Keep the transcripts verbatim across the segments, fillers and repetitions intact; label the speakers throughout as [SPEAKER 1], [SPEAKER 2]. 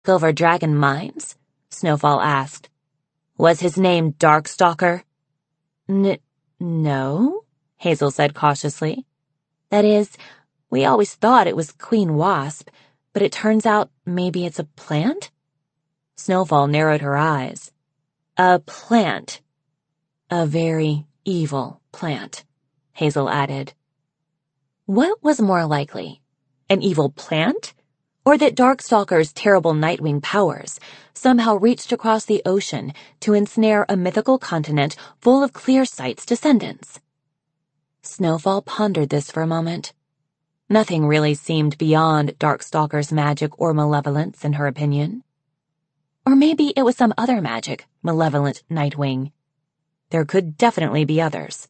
[SPEAKER 1] Silver Dragon mines? Snowfall asked. Was his name Darkstalker? N- no, Hazel said cautiously. That is, we always thought it was Queen Wasp, but it turns out maybe it's a plant? Snowfall narrowed her eyes. A plant. A very evil plant, Hazel added. What was more likely? An evil plant? Or that Darkstalker's terrible Nightwing powers somehow reached across the ocean to ensnare a mythical continent full of Clearsight's descendants? Snowfall pondered this for a moment. Nothing really seemed beyond Darkstalker's magic or malevolence, in her opinion. Or maybe it was some other magic, malevolent Nightwing. There could definitely be others.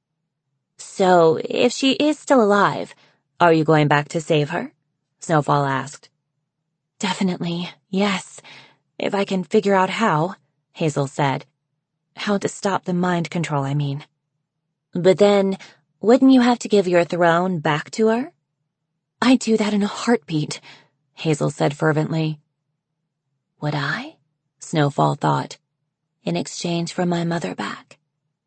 [SPEAKER 1] So, if she is still alive, are you going back to save her? Snowfall asked. Definitely, yes. If I can figure out how, Hazel said. How to stop the mind control, I mean. But then, wouldn't you have to give your throne back to her? I'd do that in a heartbeat, Hazel said fervently. Would I? Snowfall thought. In exchange for my mother back?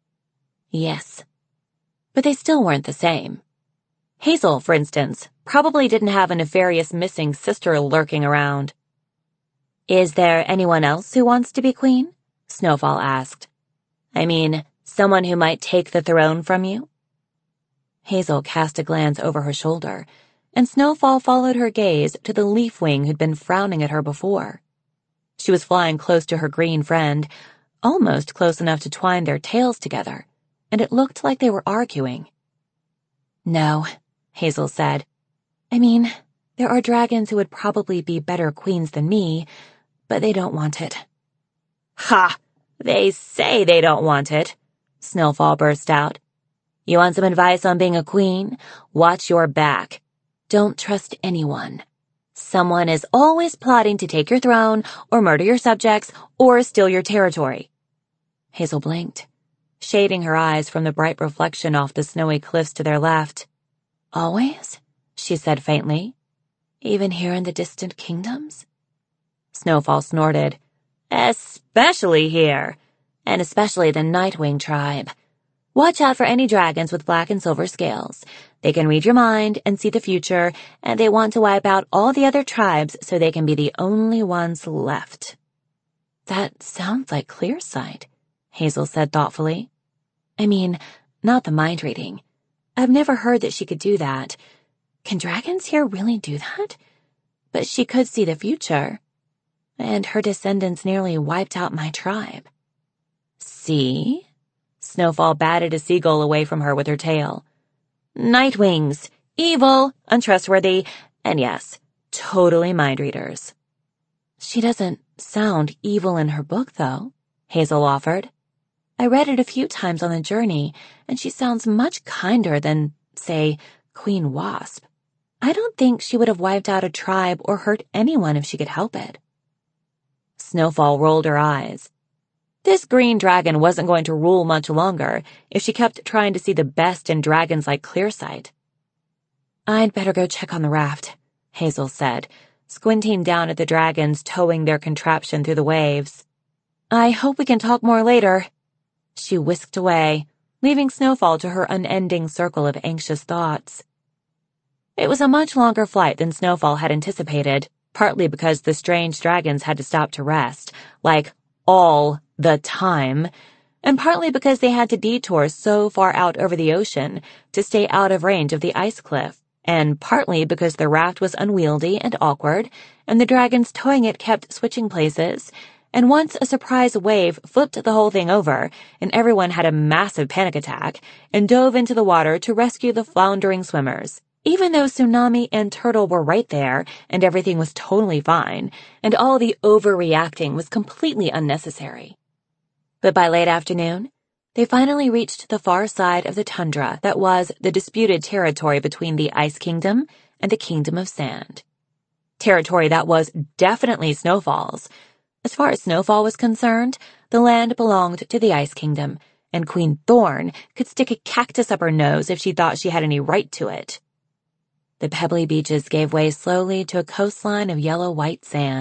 [SPEAKER 1] Yes. But they still weren't the same. Hazel, for instance, probably didn't have a nefarious missing sister lurking around. Is there anyone else who wants to be queen? Snowfall asked. I mean, someone who might take the throne from you? Hazel cast a glance over her shoulder, and Snowfall followed her gaze to the Leafwing who'd been frowning at her before. She was flying close to her green friend, almost close enough to twine their tails together, and it looked like they were arguing. No, Hazel said. I mean, there are dragons who would probably be better queens than me, but they don't want it. Ha! They say they don't want it, Snowfall burst out. You want some advice on being a queen? Watch your back. Don't trust anyone. Someone is always plotting to take your throne, or murder your subjects, or steal your territory. Hazel blinked, shading her eyes from the bright reflection off the snowy cliffs to their left. Always? She said faintly. Even here in the distant kingdoms? Snowfall snorted. Especially here, and especially the Nightwing tribe. Watch out for any dragons with black and silver scales. They can read your mind and see the future, and they want to wipe out all the other tribes so they can be the only ones left. That sounds like Clearsight, Hazel said thoughtfully. I mean, not the mind reading. I've never heard that she could do that. Can dragons here really do that? But she could see the future. And her descendants nearly wiped out my tribe. See? Snowfall batted a seagull away from her with her tail. Nightwings, evil, untrustworthy, and yes, totally mind readers. She doesn't sound evil in her book, though, Hazel offered. I read it a few times on the journey, and she sounds much kinder than, say, Queen Wasp. I don't think she would have wiped out a tribe or hurt anyone if she could help it. Snowfall rolled her eyes. This green dragon wasn't going to rule much longer if she kept trying to see the best in dragons like Clearsight. I'd better go check on the raft, Hazel said, squinting down at the dragons towing their contraption through the waves. I hope we can talk more later. She whisked away, leaving Snowfall to her unending circle of anxious thoughts. It was a much longer flight than Snowfall had anticipated, partly because the strange dragons had to stop to rest, like all the time, and partly because they had to detour so far out over the ocean to stay out of range of the ice cliff, and partly because the raft was unwieldy and awkward, and the dragons towing it kept switching places, and once a surprise wave flipped the whole thing over, and everyone had a massive panic attack and dove into the water to rescue the floundering swimmers, even though Tsunami and Turtle were right there and everything was totally fine, and all the overreacting was completely unnecessary. But by late afternoon, they finally reached the far side of the tundra that was the disputed territory between the Ice Kingdom and the Kingdom of Sand. Territory that was definitely Snowfall's. As far as Snowfall was concerned, the land belonged to the Ice Kingdom, and Queen Thorn could stick a cactus up her nose if she thought she had any right to it. The pebbly beaches gave way slowly to a coastline of yellow-white sand.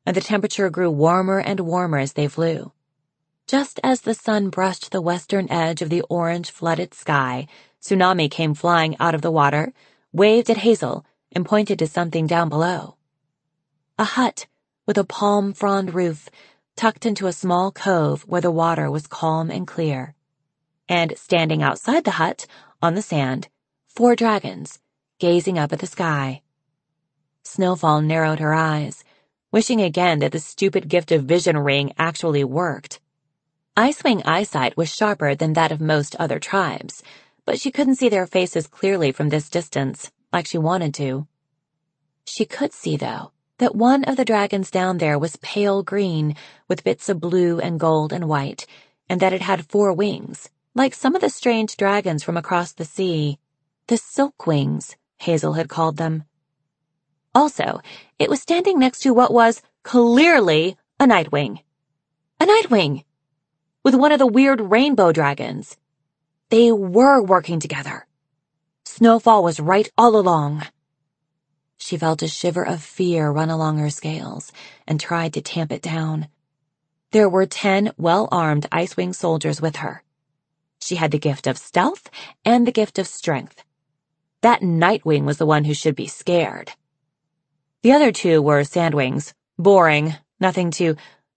[SPEAKER 1] and the temperature grew warmer and warmer as they flew. Just as the sun brushed the western edge of the orange-flooded sky, Tsunami came flying out of the water, waved at Hazel, and pointed to something down below. A hut with a palm frond roof tucked into a small cove where the water was calm and clear. And standing outside the hut, on the sand, four dragons, gazing up at the sky. Snowfall narrowed her eyes, wishing again that the stupid gift of vision ring actually worked. Icewing eyesight was sharper than that of most other tribes, but she couldn't see their faces clearly from this distance, like she wanted to. She could see, though, that one of the dragons down there was pale green, with bits of blue and gold and white, and that it had four wings, like some of the strange dragons from across the sea. The silk wings, Hazel had called them. Also, it was standing next to what was clearly a Nightwing. A Nightwing! With one of the weird rainbow dragons. They were working together. Snowfall was right all along. She felt a shiver of fear run along her scales and tried to tamp it down. There were ten well-armed Icewing soldiers with her. She had the gift of stealth and the gift of strength. That Nightwing was the one who should be scared. The other two were Sandwings, boring, nothing to...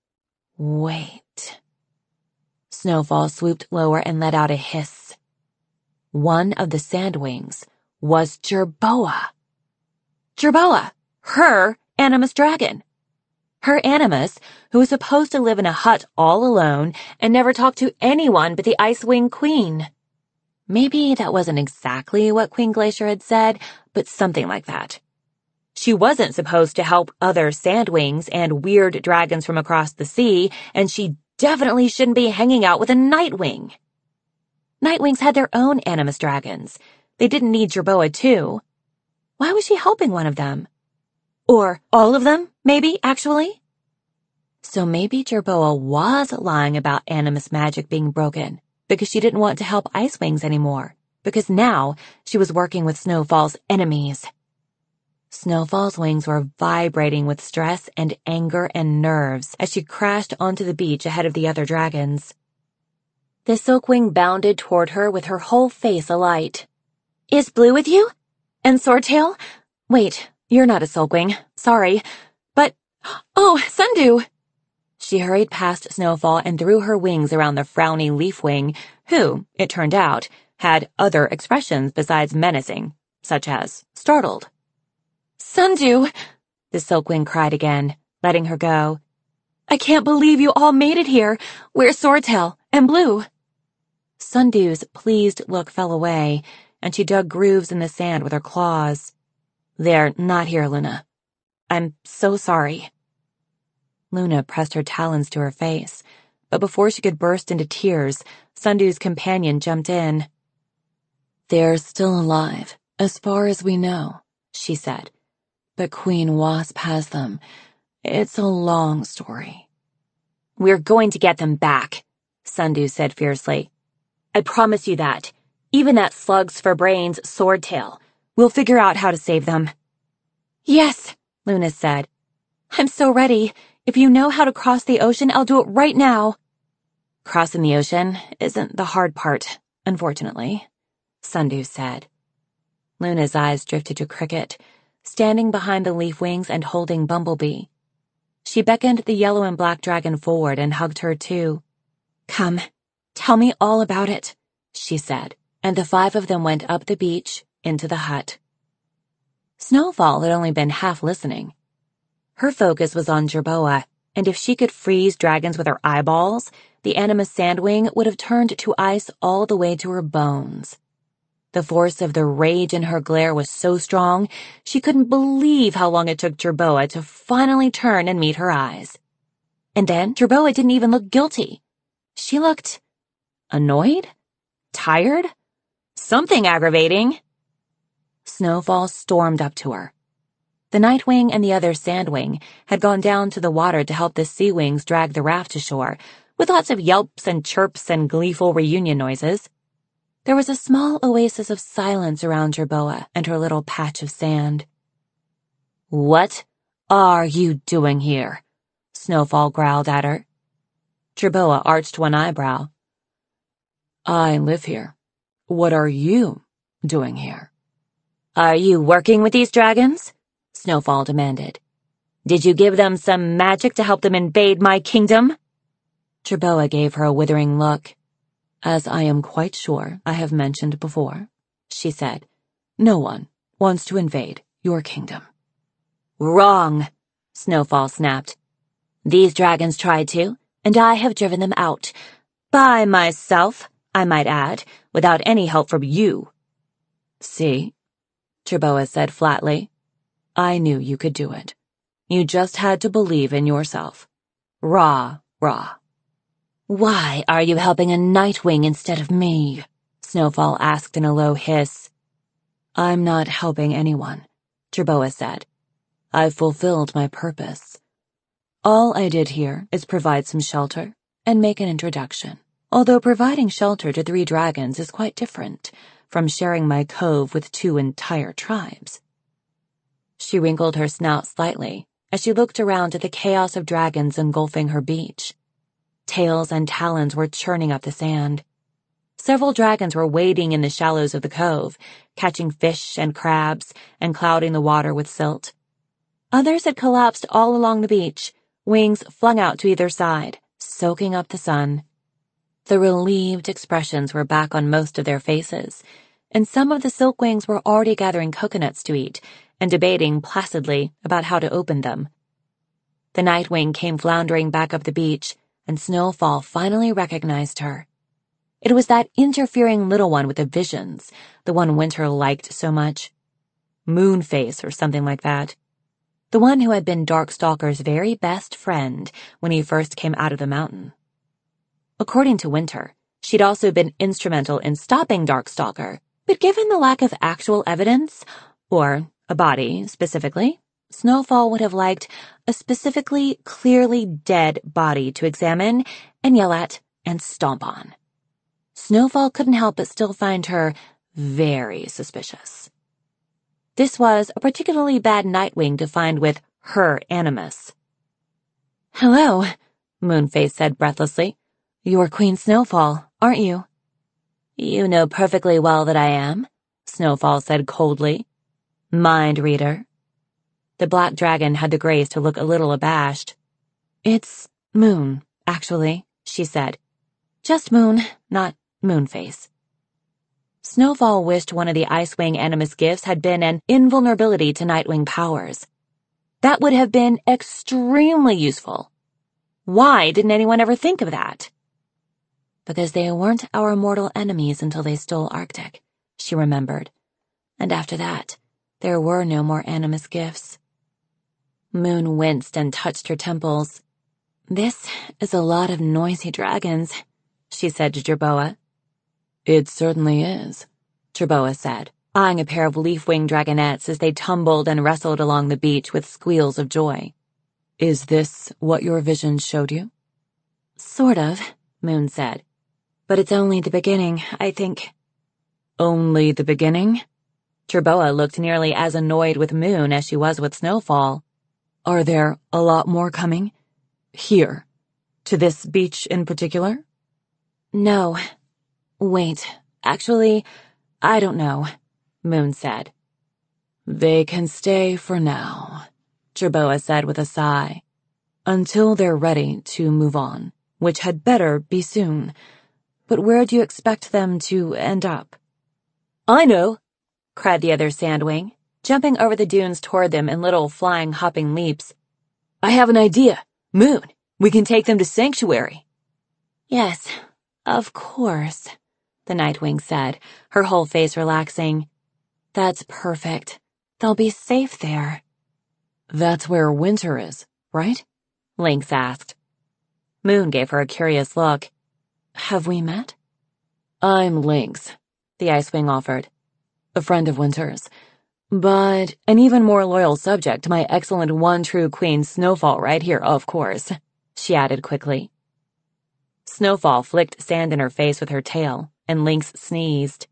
[SPEAKER 1] Wait. Snowfall swooped lower and let out a hiss. One of the Sandwings was Jerboa. Jerboa, her Animus dragon. Her Animus, who was supposed to live in a hut all alone and never talk to anyone but the Icewing Queen. Maybe that wasn't exactly what Queen Glacier had said, but something like that. She wasn't supposed to help other Sandwings and weird dragons from across the sea, and she definitely shouldn't be hanging out with a Nightwing. Nightwings had their own Animus dragons. They didn't need Jerboa too. Why was she helping one of them? Or all of them, maybe, actually? So maybe Jerboa was lying about Animus magic being broken because she didn't want to help Icewings anymore, because now she was working with Snowfall's enemies. Snowfall's wings were vibrating with stress and anger and nerves as she crashed onto the beach ahead of the other dragons. The Silkwing bounded toward her with her whole face alight. Is Blue with you? And Swordtail? Wait, you're not a Silkwing. Sorry. But, oh, Sundew! She hurried past Snowfall and threw her wings around the frowny Leafwing, who, it turned out, had other expressions besides menacing, such as startled. Sundew! The Silkwing cried again, letting her go. I can't believe you all made it here. Where's Swordtail and Blue? Sundew's pleased look fell away, and she dug grooves in the sand with her claws. They're not here, Luna. I'm so sorry. Luna pressed her talons to her face, but before she could burst into tears, Sundew's companion jumped in. They're still alive, as far as we know, she said. But Queen Wasp has them. It's a long story. We're going to get them back, Sundew said fiercely. I promise you that. Even that slugs for brains Swordtail. We'll figure out how to save them. Yes, Luna said. I'm so ready. If you know how to cross the ocean, I'll do it right now. Crossing the ocean isn't the hard part, unfortunately, Sundew said. Luna's eyes drifted to Cricket, standing behind the Leafwings and holding Bumblebee. She beckoned the yellow and black dragon forward and hugged her too. Come, tell me all about it, she said, and the five of them went up the beach into the hut. Snowfall had only been half listening. Her focus was on Jerboa, and if she could freeze dragons with her eyeballs, the Animus Sandwing would have turned to ice all the way to her bones. The force of the rage in her glare was so strong, she couldn't believe how long it took Jerboa to finally turn and meet her eyes. And then Jerboa didn't even look guilty. She looked annoyed? Tired? Something aggravating. Snowfall stormed up to her. The Nightwing and the other Sandwing had gone down to the water to help the Seawings drag the raft to shore, with lots of yelps and chirps and gleeful reunion noises. There was a small oasis of silence around Jerboa and her little patch of sand. What are you doing here? Snowfall growled at her. Jerboa arched one eyebrow.
[SPEAKER 2] I live here. What are you doing here?
[SPEAKER 1] Are you working with these dragons? Snowfall demanded. Did you give them some magic to help them invade my kingdom?
[SPEAKER 2] Jerboa gave her a withering look. As I am quite sure I have mentioned before, she said, no one wants to invade your kingdom.
[SPEAKER 1] Wrong, Snowfall snapped. These dragons tried to, and I have driven them out. By myself, I might add, without any help from you.
[SPEAKER 2] See? Jerboa said flatly. I knew you could do it. You just had to believe in yourself. Rah, rah.
[SPEAKER 1] Why are you helping a Nightwing instead of me? Snowfall asked in a low hiss.
[SPEAKER 2] I'm not helping anyone, Jerboa said. I've fulfilled my purpose. All I did here is provide some shelter and make an introduction. Although providing shelter to three dragons is quite different from sharing my cove with two entire tribes. She wrinkled her snout slightly as she looked around at the chaos of dragons engulfing her beach. Tails and talons were churning up the sand. Several dragons were wading in the shallows of the cove, catching fish and crabs and clouding the water with silt. Others had collapsed all along the beach, wings flung out to either side, soaking up the sun. The relieved expressions were back on most of their faces, and some of the silkwings were already gathering coconuts to eat and debating placidly about how to open them. The Nightwing came floundering back up the beach, and Snowfall finally recognized her. It was that interfering little one with the visions, the one Winter liked so much. Moonface or something like that. The one who had been Darkstalker's very best friend when he first came out of the mountain. According to Winter, she'd also been instrumental in stopping Darkstalker, but given the lack of actual evidence, or a body specifically, Snowfall would have liked a specifically, clearly dead body to examine and yell at and stomp on. Snowfall couldn't help but still find her very suspicious. This was a particularly bad Nightwing to find with her animus. Hello, Moonface said breathlessly. You're Queen Snowfall, aren't you?
[SPEAKER 1] You know perfectly well that I am, Snowfall said coldly. Mind reader. The black dragon had the grace to look a little abashed.
[SPEAKER 2] It's Moon, actually, she said. Just Moon, not Moonface.
[SPEAKER 1] Snowfall wished one of the Icewing Animus gifts had been an invulnerability to Nightwing powers. That would have been extremely useful. Why didn't anyone ever think of that?
[SPEAKER 2] Because they weren't our mortal enemies until they stole Arctic, she remembered. And after that, there were no more Animus gifts. Moon winced and touched her temples. This is a lot of noisy dragons, she said to Jerboa. It certainly is, Jerboa said, eyeing a pair of leaf-winged dragonettes as they tumbled and wrestled along the beach with squeals of joy. Is this what your vision showed you? Sort of, Moon said. But it's only the beginning, I think. Only the beginning?
[SPEAKER 1] Jerboa looked nearly as annoyed with Moon as she was with Snowfall.
[SPEAKER 2] Are there a lot more coming? Here? To this beach in particular?
[SPEAKER 1] No. Wait, actually, I don't know, Moon said.
[SPEAKER 2] They can stay for now, Jerboa said with a sigh. Until they're ready to move on, which had better be soon. But where do you expect them to end up?
[SPEAKER 1] I know, cried the other Sandwing, jumping over the dunes toward them in little flying, hopping leaps. I have an idea. Moon, we can take them to Sanctuary.
[SPEAKER 2] Yes, of course, the Nightwing said, her whole face relaxing. That's perfect. They'll be safe there. That's where Winter is, right?
[SPEAKER 1] Lynx asked. Moon gave her a curious look.
[SPEAKER 2] Have we met?
[SPEAKER 1] I'm Lynx, the Icewing offered.
[SPEAKER 2] A friend of Winter's. But an even more loyal subject to my excellent one true Queen Snowfall right here, of course, she added quickly.
[SPEAKER 1] Snowfall flicked sand in her face with her tail, and Lynx sneezed.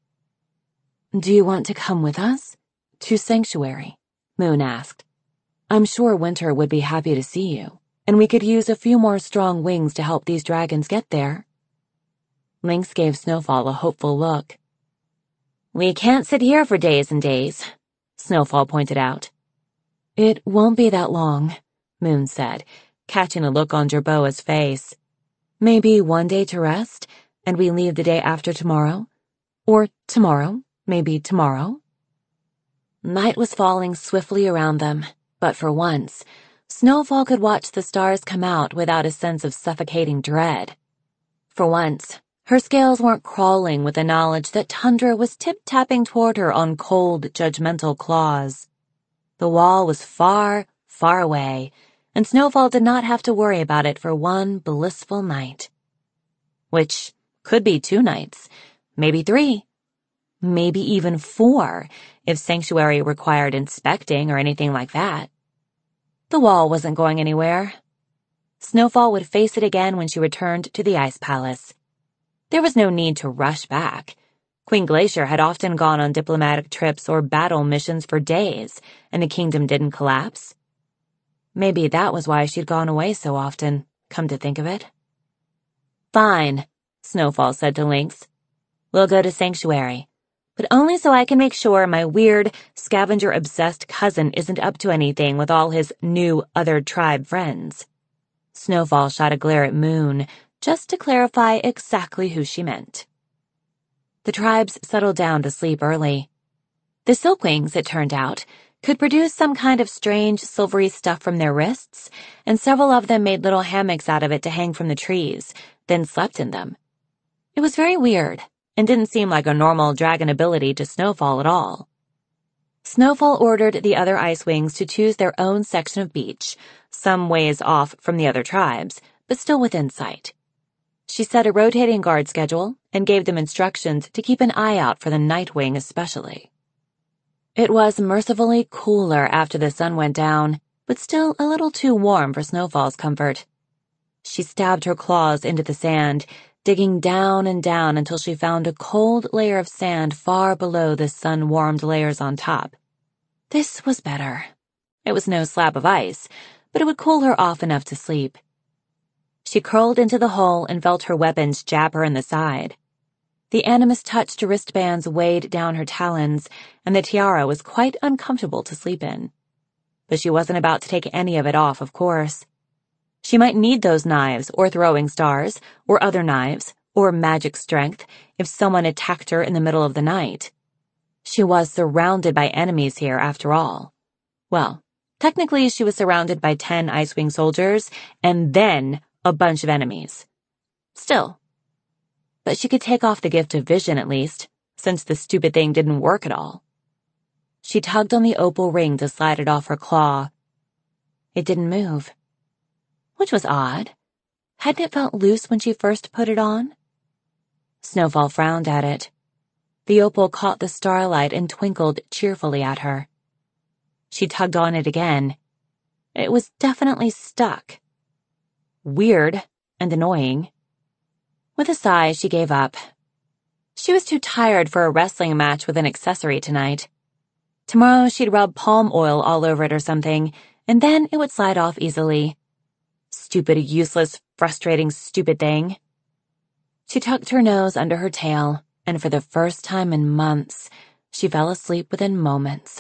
[SPEAKER 2] Do you want to come with us? To Sanctuary? Moon asked. I'm sure Winter would be happy to see you. and we could use a few more strong wings to help these dragons get there.
[SPEAKER 1] Lynx gave Snowfall a hopeful look. We can't sit here for days and days, Snowfall pointed out.
[SPEAKER 2] It won't be that long, Moon said, catching a look on Jerboa's face. Maybe one day to rest, and we leave the day after tomorrow? Or tomorrow, maybe tomorrow? Night was falling swiftly around them, but for once, Snowfall could watch the stars come out without a sense of suffocating dread. For once, her scales weren't crawling with the knowledge that Tundra was tip-tapping toward her on cold, judgmental claws. The wall was far, far away, and Snowfall did not have to worry about it for one blissful night. Which could be two nights, maybe three, maybe even four, if Sanctuary required inspecting or anything like that. The wall wasn't going anywhere. Snowfall would face it again when she returned to the Ice Palace. There was no need to rush back. Queen Glacier had often gone on diplomatic trips or battle missions for days, and the kingdom didn't collapse. Maybe that was why she'd gone away so often, come to think of it.
[SPEAKER 1] Fine, Snowfall said to Lynx. We'll go to Sanctuary, but only so I can make sure my weird, scavenger-obsessed cousin isn't up to anything with all his new other tribe friends. Snowfall shot a glare at Moon, just to clarify exactly who she meant. The tribes settled down to sleep early. The Silkwings, it turned out, could produce some kind of strange silvery stuff from their wrists, and several of them made little hammocks out of it to hang from the trees, then slept in them. It was very weird, and didn't seem like a normal dragon ability to Snowfall at all. Snowfall ordered the other Icewings to choose their own section of beach, some ways off from the other tribes, but still within sight. She set a rotating guard schedule and gave them instructions to keep an eye out for the Nightwing especially. It was mercifully cooler after the sun went down, but still a little too warm for Snowfall's comfort. She stabbed her claws into the sand, digging down and down until she found a cold layer of sand far below the sun-warmed layers on top. This was better. It was no slab of ice, but it would cool her off enough to sleep. She curled into the hole and felt her weapons jab her in the side. The Animus-touched wristbands weighed down her talons, and the tiara was quite uncomfortable to sleep in. But she wasn't about to take any of it off, of course. She might need those knives, or throwing stars, or other knives, or magic strength, if someone attacked her in the middle of the night. She was surrounded by enemies here, after all. Well, technically she was surrounded by ten Icewing soldiers, and then a bunch of enemies. Still. But she could take off the gift of vision at least, since the stupid thing didn't work at all. She tugged on the opal ring to slide it off her claw. It didn't move. Which was odd. Hadn't it felt loose when she first put it on? Snowfall frowned at it. The opal caught the starlight and twinkled cheerfully at her. She tugged on it again. It was definitely stuck. Weird and annoying. With a sigh, she gave up. She was too tired for a wrestling match with an accessory tonight. Tomorrow she'd rub palm oil all over it or something, and then it would slide off easily. Stupid, useless, frustrating, stupid thing. She tucked her nose under her tail, and for the first time in months, she fell asleep within moments.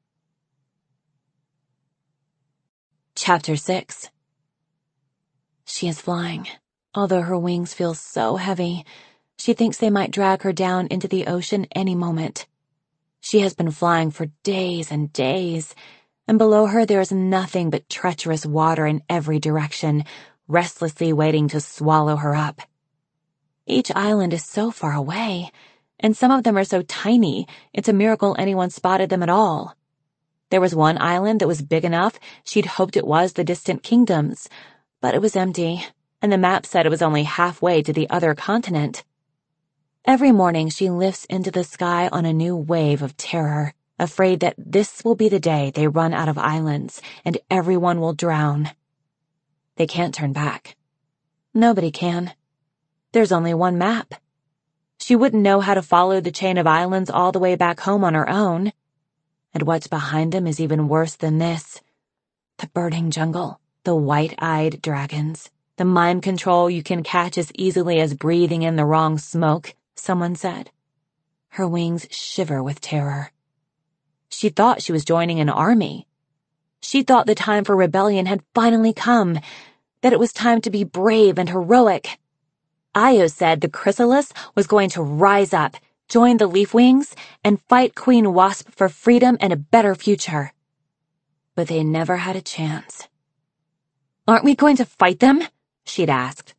[SPEAKER 1] Chapter six. She is flying. Although her wings feel so heavy, she thinks they might drag her down into the ocean any moment. She has been flying for days and days, and below her there is nothing but treacherous water in every direction, restlessly waiting to swallow her up. Each island is so far away, and some of them are so tiny, it's a miracle anyone spotted them at all. There was one island that was big enough she'd hoped it was the distant kingdoms, but it was empty, and the map said it was only halfway to the other continent. Every morning she lifts into the sky on a new wave of terror, afraid that this will be the day they run out of islands and everyone will drown. They can't turn back. Nobody can. There's only one map. She wouldn't know how to follow the chain of islands all the way back home on her own. And what's behind them is even worse than this. The burning jungle, The white-eyed dragons. The mind control you can catch as easily as breathing in the wrong smoke, someone said. Her wings shiver with terror. She thought she was joining an army. She thought the time for rebellion had finally come, that it was time to be brave and heroic. Io said the chrysalis was going to rise up, join the Leafwings, and fight Queen Wasp for freedom and a better future. But they never had a chance. "Aren't we going to fight them?" she'd asked.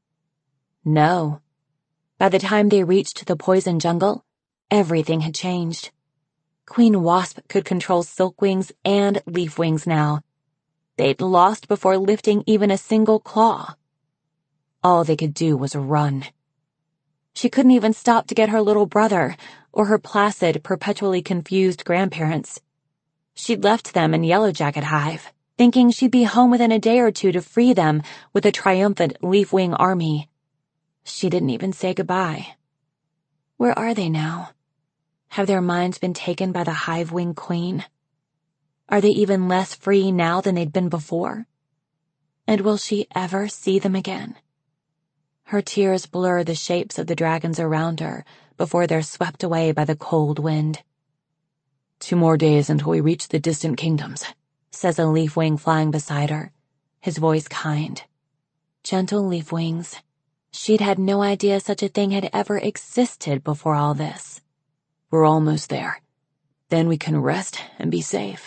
[SPEAKER 1] No. By the time they reached the poison jungle, everything had changed. Queen Wasp could control Silkwings and Leafwings now. They'd lost before lifting even a single claw. All they could do was run. She couldn't even stop to get her little brother or her placid, perpetually confused grandparents. She'd left them in Yellow Jacket Hive, thinking she'd be home within a day or two to free them with a triumphant Leafwing army. She didn't even say goodbye. Where are they now? Have their minds been taken by the Hivewing Queen? Are they even less free now than they'd been before? And will she ever see them again? Her tears blur the shapes of the dragons around her before they're swept away by the cold wind. "Two more days until we reach the distant kingdoms," says a Leafwing flying beside her, his voice kind. Gentle Leafwings. She'd had no idea such a thing had ever existed before all this. "We're almost there. Then we can rest and be safe."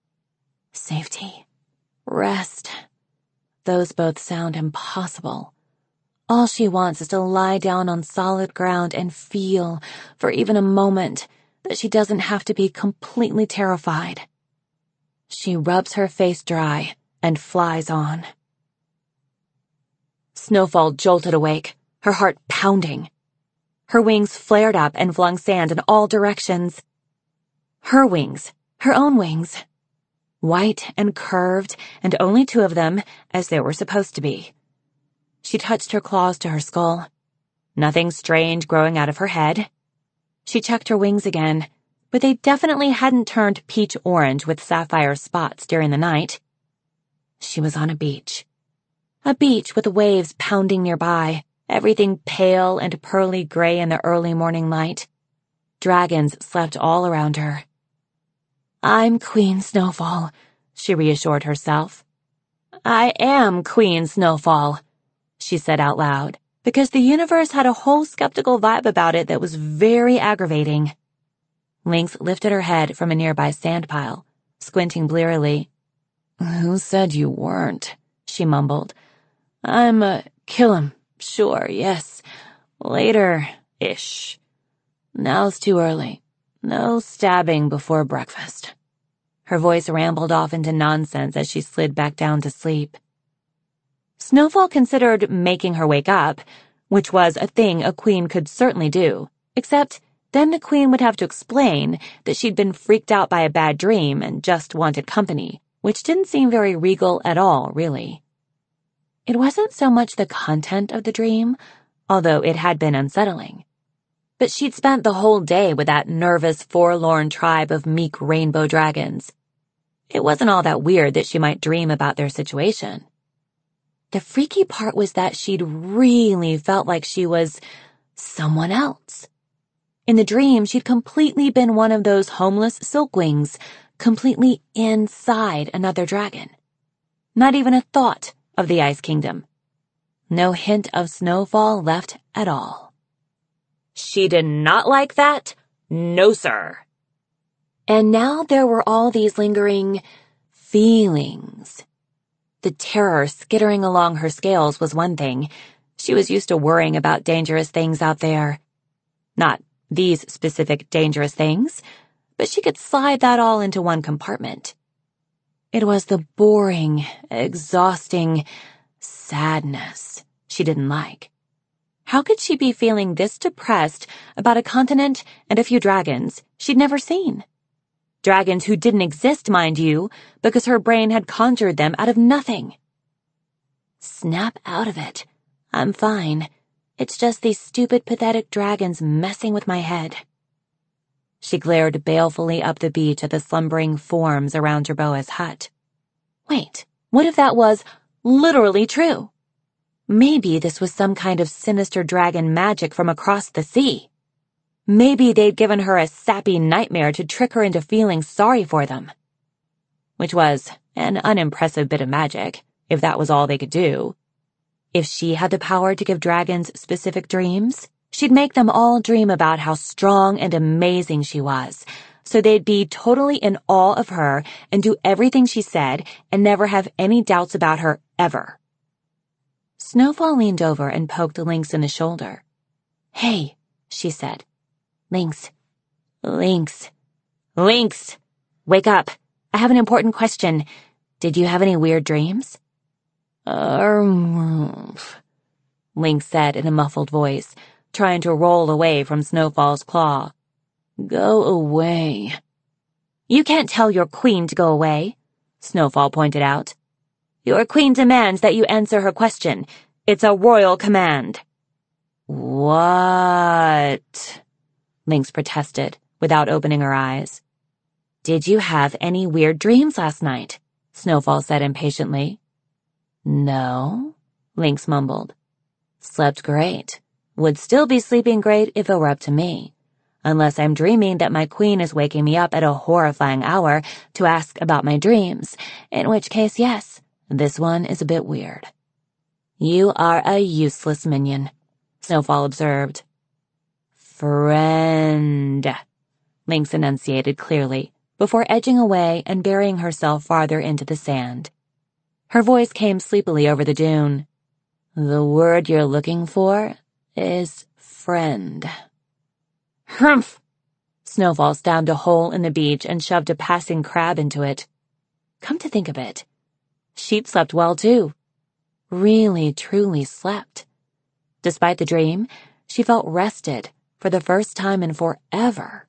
[SPEAKER 1] Safety. Rest. Those both sound impossible. All she wants is to lie down on solid ground and feel, for even a moment, that she doesn't have to be completely terrified. She rubs her face dry and flies on. Snowfall jolted awake, her heart pounding. Her wings flared up and flung sand in all directions. Her wings, her own wings. White and curved, and only two of them, as there were supposed to be. She touched her claws to her skull. Nothing strange growing out of her head. She checked her wings again, but they definitely hadn't turned peach orange with sapphire spots during the night. She was on a beach. A beach with waves pounding nearby, everything pale and pearly gray in the early morning light. Dragons slept all around her. "I'm Queen Snowfall," she reassured herself. "I am Queen Snowfall," she said out loud, because the universe had a whole skeptical vibe about it that was very aggravating. Lynx lifted her head from a nearby sand pile, squinting blearily. "Who said you weren't?" she mumbled. "I'm a Killam, sure, yes. Later-ish. Now's too early. No stabbing before breakfast." Her voice rambled off into nonsense as she slid back down to sleep. Snowfall considered making her wake up, which was a thing a queen could certainly do, except then the queen would have to explain that she'd been freaked out by a bad dream and just wanted company, which didn't seem very regal at all, really. It wasn't so much the content of the dream, although it had been unsettling. But she'd spent the whole day with that nervous, forlorn tribe of meek rainbow dragons. It wasn't all that weird that she might dream about their situation. The freaky part was that she'd really felt like she was someone else. In the dream, she'd completely been one of those homeless Silkwings, completely inside another dragon. Not even a thought of the Ice Kingdom. No hint of Snowfall left at all. She did not like that. No, sir. And now there were all these lingering feelings. The terror skittering along her scales was one thing. She was used to worrying about dangerous things out there. Not these specific dangerous things, but she could slide that all into one compartment. It was the boring, exhausting sadness she didn't like. How could she be feeling this depressed about a continent and a few dragons she'd never seen? Dragons who didn't exist, mind you, because her brain had conjured them out of nothing. Snap out of it. I'm fine. It's just these stupid, pathetic dragons messing with my head. She glared balefully up the beach at the slumbering forms around Jerboa's hut. Wait, What if that was literally true? Maybe this was some kind of sinister dragon magic from across the sea. Maybe they'd given her a sappy nightmare to trick her into feeling sorry for them. Which was an unimpressive bit of magic, if that was all they could do. If she had the power to give dragons specific dreams, she'd make them all dream about how strong and amazing she was, so they'd be totally in awe of her and do everything she said and never have any doubts about her ever. Snowfall leaned over and poked Lynx in the shoulder. "Hey," she said. "Lynx. Lynx. Lynx! Wake up. I have an important question. Did you have any weird dreams?" Um, Lynx said in a muffled voice, trying to roll away from Snowfall's claw. "Go away." "You can't tell your queen to go away," Snowfall pointed out. "Your queen demands that you answer her question. It's a royal command." "What?" Lynx protested, without opening her eyes. "Did you have any weird dreams last night?" Snowfall said impatiently. "No," Lynx mumbled. "Slept great. Would still be sleeping great if it were up to me. Unless I'm dreaming that my queen is waking me up at a horrifying hour to ask about my dreams, in which case, yes, this one is a bit weird." "You are a useless minion," Snowfall observed. "Friend," Lynx enunciated clearly, before edging away and burying herself farther into the sand. Her voice came sleepily over the dune. "The word you're looking for is friend." "Humph!" Snowfall stabbed a hole in the beach and shoved a passing crab into it. Come to think of it, she'd slept well too. Really, truly slept. Despite the dream, she felt rested for the first time in forever.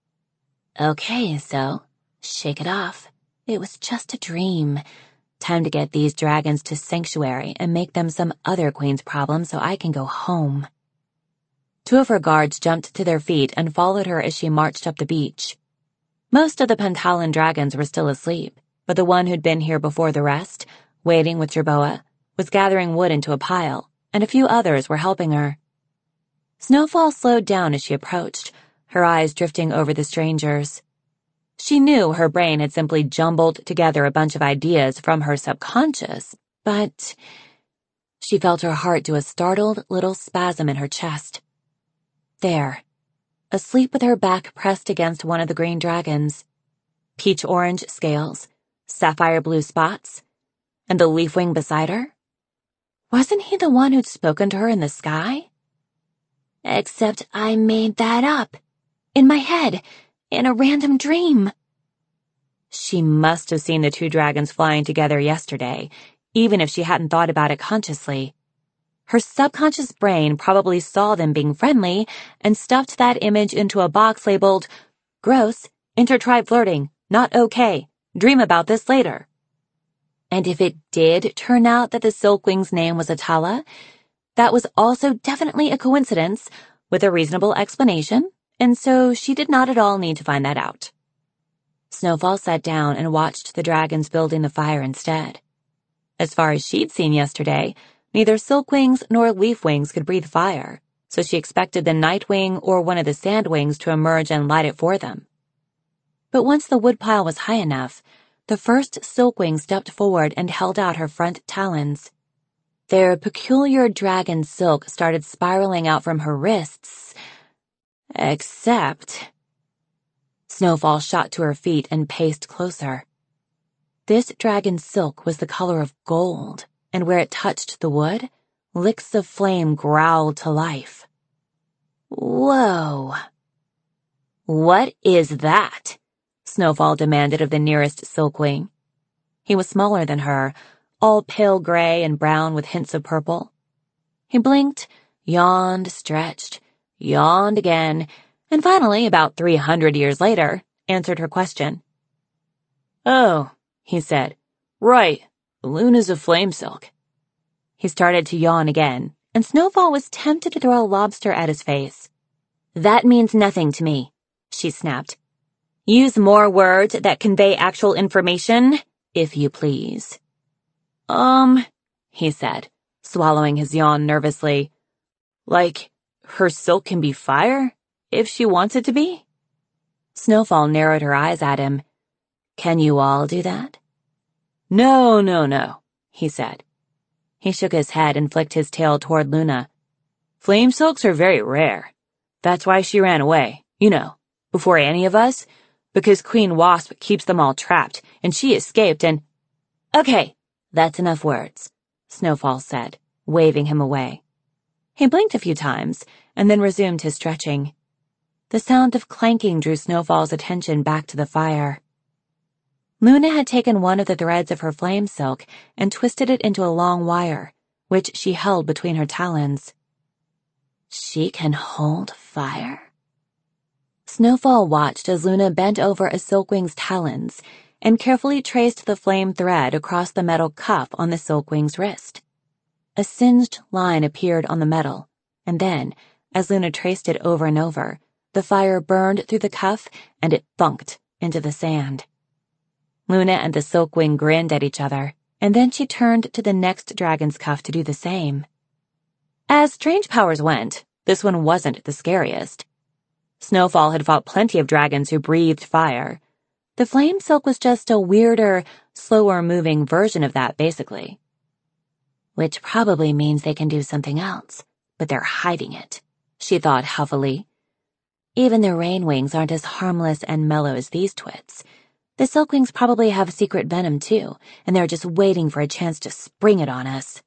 [SPEAKER 1] Okay, so, shake it off. It was just a dream. Time to get these dragons to Sanctuary and make them some other queen's problem so I can go home. Two of her guards jumped to their feet and followed her as she marched up the beach. Most of the Pentallan dragons were still asleep, but the one who'd been here before the rest, waiting with Jerboa, was gathering wood into a pile, and a few others were helping her. Snowfall slowed down as she approached, her eyes drifting over the strangers. She knew her brain had simply jumbled together a bunch of ideas from her subconscious, but she felt her heart do a startled little spasm in her chest. There, asleep with her back pressed against one of the green dragons, peach-orange scales, sapphire-blue spots, and the leafwing beside her. Wasn't he the one who'd spoken to her in the sky? Except I made that up. In my head, in a random dream. She must have seen the two dragons flying together yesterday, even if she hadn't thought about it consciously. Her subconscious brain probably saw them being friendly and stuffed that image into a box labeled, "Gross, intertribe flirting, not okay, dream about this later." And if it did turn out that the Silkwing's name was Atala, that was also definitely a coincidence with a reasonable explanation, and so she did not at all need to find that out. Snowfall sat down and watched the dragons building the fire instead. As far as she'd seen yesterday, neither Silkwings nor Leafwings could breathe fire, so she expected the Nightwing or one of the Sandwings to emerge and light it for them. But once the woodpile was high enough, the first Silkwing stepped forward and held out her front talons. Their peculiar dragon silk started spiraling out from her wrists. Except... Snowfall shot to her feet and paced closer. This dragon silk was the color of gold, and where it touched the wood, licks of flame growled to life. Whoa. What is that? Snowfall demanded of the nearest Silkwing. He was smaller than her, all pale gray and brown with hints of purple. He blinked, yawned, stretched, yawned again, and finally, about three hundred years later, answered her question. Oh, he said. Right, Luna's a flame silk. He started to yawn again, and Snowfall was tempted to throw a lobster at his face. That means nothing to me, she snapped. Use more words that convey actual information, if you please. Um, he said, swallowing his yawn nervously. Like, her silk can be fire, if she wants it to be?
[SPEAKER 2] Snowfall narrowed her eyes at him. Can you all do that?
[SPEAKER 1] No, no, no, he said.
[SPEAKER 2] He shook his head and flicked his tail toward Luna.
[SPEAKER 1] Flame silks are very rare. That's why she ran away, you know, before any of us, because Queen Wasp keeps them all trapped, and she escaped and—
[SPEAKER 2] Okay, that's enough words, Snowfall said, waving him away. He blinked a few times, and then resumed his stretching. The sound of clanking drew Snowfall's attention back to the fire. Luna had taken one of the threads of her flame silk and twisted it into a long wire, which she held between her talons. She can hold fire? Snowfall watched as Luna bent over a Silkwing's talons and carefully traced the flame thread across the metal cuff on the Silkwing's wrist. A singed line appeared on the metal, and then, as Luna traced it over and over, the fire burned through the cuff and it thunked into the sand. Luna and the Silkwing grinned at each other, and then she turned to the next dragon's cuff to do the same. As strange powers went, this one wasn't the scariest. Snowfall had fought plenty of dragons who breathed fire. The flame silk was just a weirder, slower-moving version of that, basically. Which probably means they can do something else, but they're hiding it, she thought huffily. Even the rainwings aren't as harmless and mellow as these twits. The Silkwings probably have secret venom, too, and they're just waiting for a chance to spring it on us.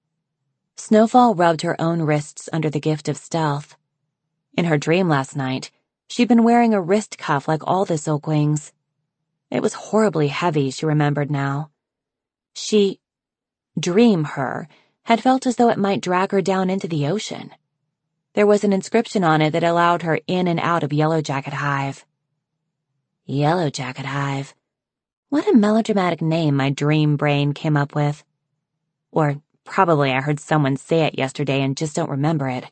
[SPEAKER 2] Snowfall rubbed her own wrists under the gift of stealth. In her dream last night, she'd been wearing a wrist cuff like all the Silkwings. It was horribly heavy, she remembered now. She, Dream Her, had felt as though it might drag her down into the ocean. There was an inscription on it that allowed her in and out of Yellowjacket Hive. Yellowjacket Hive. What a melodramatic name my dream brain came up with. Or probably I heard someone say it yesterday and just don't remember it.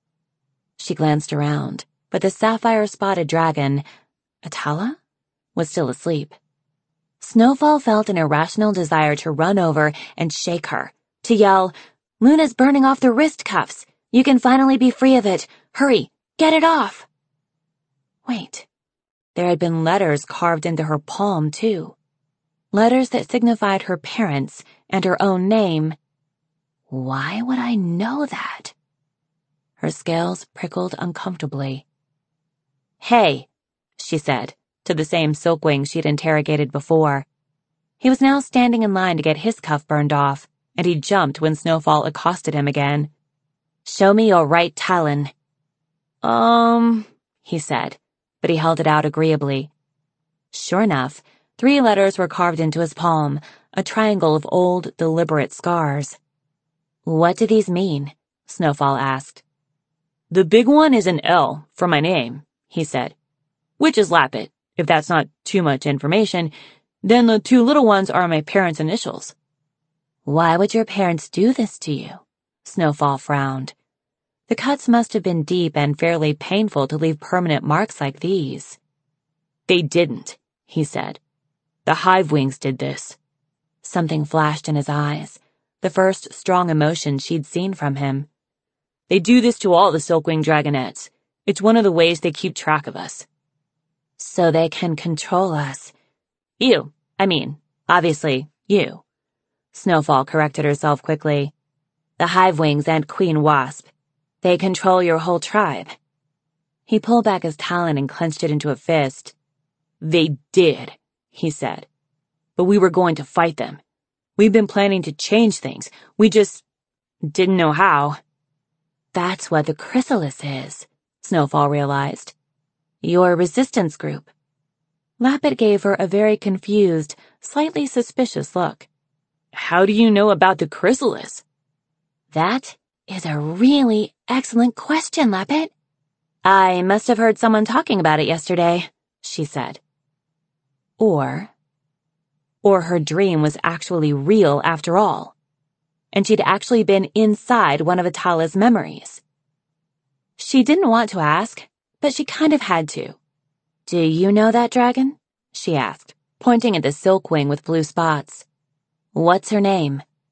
[SPEAKER 2] She glanced around, but the sapphire-spotted dragon, Atala, was still asleep. Snowfall felt an irrational desire to run over and shake her, to yell, "Luna's burning off the wrist cuffs! You can finally be free of it! Hurry, get it off!" Wait, there had been letters carved into her palm, too. Letters that signified her parents and her own name. Why would I know that? Her scales prickled uncomfortably. "Hey," she said, to the same Silkwing she'd interrogated before. He was now standing in line to get his cuff burned off, and he jumped when Snowfall accosted him again. "Show me your right talon." Um, he said, but he held it out agreeably. Sure enough, three letters were carved into his palm, a triangle of old, deliberate scars. "What do these mean?" Snowfall asked. "The big one is an L, for my name," he said. "Which is Lappet, if that's not too much information. Then the two little ones are my parents' initials." "Why would your parents do this to you?" Snowfall frowned. The cuts must have been deep and fairly painful to leave permanent marks like these. "They didn't," he said. "The Hivewings did this." Something flashed in his eyes, the first strong emotion she'd seen from him. "They do this to all the Silkwing dragonettes. It's one of the ways they keep track of us." "So they can control us." "You, I mean, obviously, you." Snowfall corrected herself quickly. "The Hivewings and Queen Wasp. They control your whole tribe." He pulled back his talon and clenched it into a fist. "They did," he said. "But we were going to fight them. We've been planning to change things. We just didn't know how." "That's what the Chrysalis is," Snowfall realized. "Your resistance group." Lappet gave her a very confused, slightly suspicious look. "How do you know about the Chrysalis?" "That is a really excellent question, Lappet." "I must have heard someone talking about it yesterday," she said. Or, or her dream was actually real after all, and she'd actually been inside one of Atala's memories. She didn't want to ask, but she kind of had to. "Do you know that dragon?" she asked, pointing at the Silkwing with blue spots. "What's her name?"